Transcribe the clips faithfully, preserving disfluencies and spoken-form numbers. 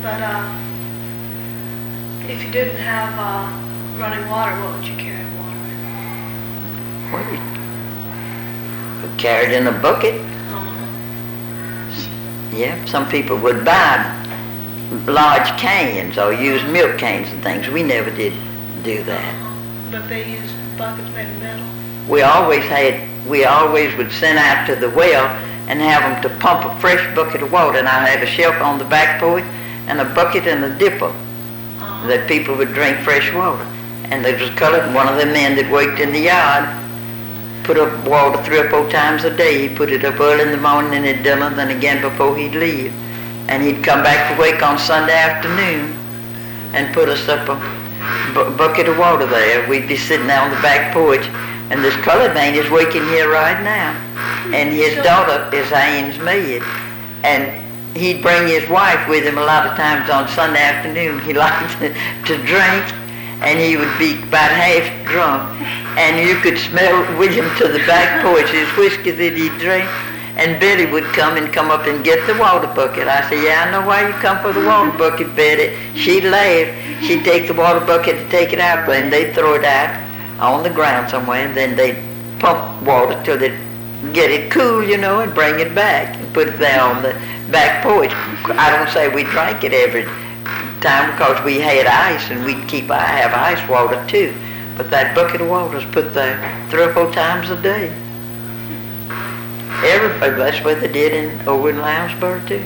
But uh, if you didn't have uh, running water, what would you carry water in? Well, you carry it in a bucket. Uh-huh. Yeah, some people would buy large cans or use milk cans and things. We never did do that. Uh-huh. But they used buckets made of metal? We always had, we always would send out to the well and have them to pump a fresh bucket of water. And I had a shelf on the back porch and a bucket and a dipper uh-huh. that people would drink fresh water. And there was a colored one of the men that worked in the yard put up water three or four times a day. He put it up early in the morning and at dinner, then again before he'd leave. And he'd come back to work on Sunday afternoon and put us up a bu- bucket of water there. We'd be sitting there on the back porch, and this colored man is working here right now. And his daughter is Anne's maid. And he'd bring his wife with him a lot of times on Sunday afternoon. He liked to, to drink, and he would be about half drunk. And you could smell William to the back porch, his whiskey that he'd drink. And Betty would come and come up and get the water bucket. I said, yeah, I know why you come for the water bucket, Betty. She'd laugh. She'd take the water bucket and take it out, and they'd throw it out on the ground somewhere, and then they'd pump water till they'd get it cool, you know, and bring it back and put it there on the back porch. I don't say we drank it every time because we had ice, and we'd keep, I have ice water too. But that bucket of water was put there three or four times a day. Everybody, that's what they did in over in Lounsburg too.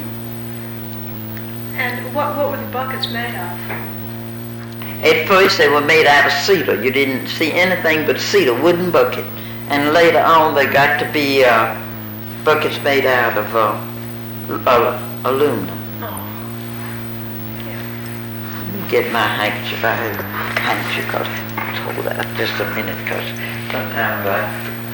And what what were the buckets made of? At first they were made out of cedar. You didn't see anything but cedar, wooden bucket. And later on they got to be uh, buckets made out of uh, uh, aluminum. Oh. Yeah. Let me get my handkerchief. I have a handkerchief. Cause, hold that just a minute, because sometimes I...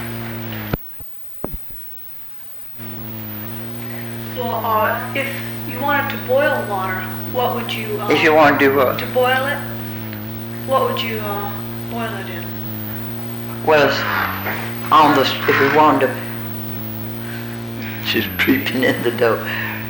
Well, uh, if you wanted to boil water, what would you... Uh, if you want to do what? To boil it, what would you uh, boil it in? Well, it's on the... If you wanted to... She's creeping in the door.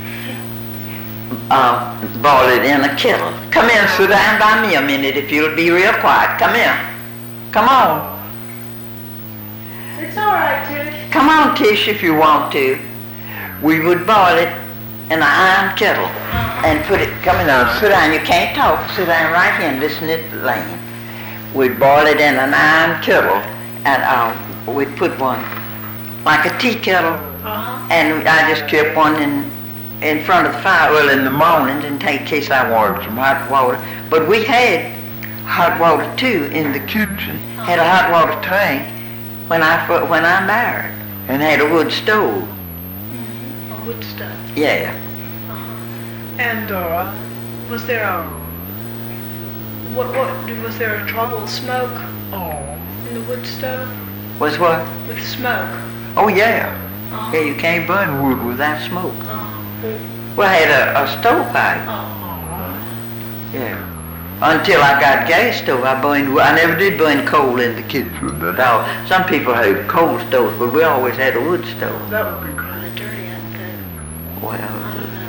Uh, boil it in a kettle. Come in, sit down by me a minute if you'll be real quiet. Come in. Come on. It's all right, Tish. Come on, Tish, if you want to. We would boil it in an iron kettle and put it, come in now, sit down, you can't talk, sit down right here and listen to the lane. We'd boil it in an iron kettle, and uh, we'd put one, like a tea kettle, uh-huh. and I just kept one in in front of the fire early in the morning in case I wanted some hot water. But we had hot water too in the kitchen, uh-huh. Had a hot water tank when I, when I married, and had a wood stove. Wood stove. Yeah. Uh-huh. And uh, was there a what? What was there a trouble with smoke? Oh. In the wood stove. Was what? With smoke. Oh yeah. Uh-huh. Yeah, you can't burn wood without smoke. Uh-huh. Well, I had a, a stovepipe. Uh-huh. Yeah. Until I got gas stove, I burned. I never did burn coal in the kitchen at all. Some people had coal stoves, but we always had a wood stove. That would be kind of dirty. Well, I don't know.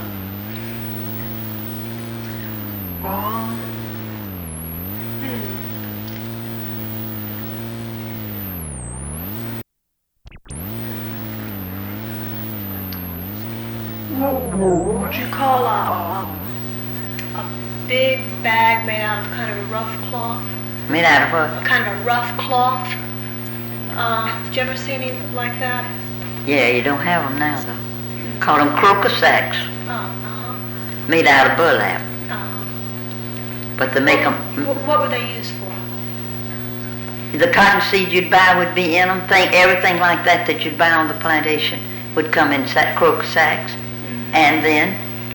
Oh. Hmm. What would you call a, a big bag made out of kind of a rough cloth? Made out of what? Kind of a rough cloth. Uh, did you ever see any like that? Yeah, you don't have them now though. Call them croaker sacks. Oh, uh-huh. Made out of burlap. Uh-huh. But they make them... What, what were they used for? The cotton seed you'd buy would be in them. Thing, everything like that that you'd buy on the plantation would come in sack, croaker sacks. Mm-hmm. And then